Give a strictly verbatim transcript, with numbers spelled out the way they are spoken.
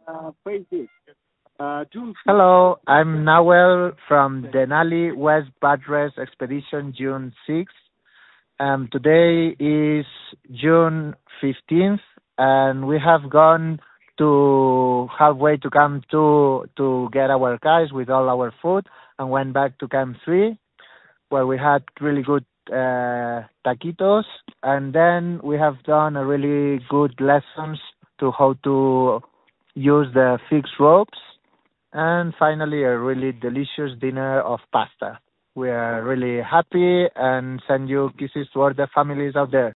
Hello, I'm Nawel from Denali West Buttress Expedition June sixth. Um, today is June fifteenth, and we have gone to halfway to Camp two to get our guys with all our food and went back to Camp three, where we had really good uh, taquitos, and then we have done a really good lessons to how to use the fixed ropes, and finally a really delicious dinner of pasta. We are really happy and send you kisses to all the families out there.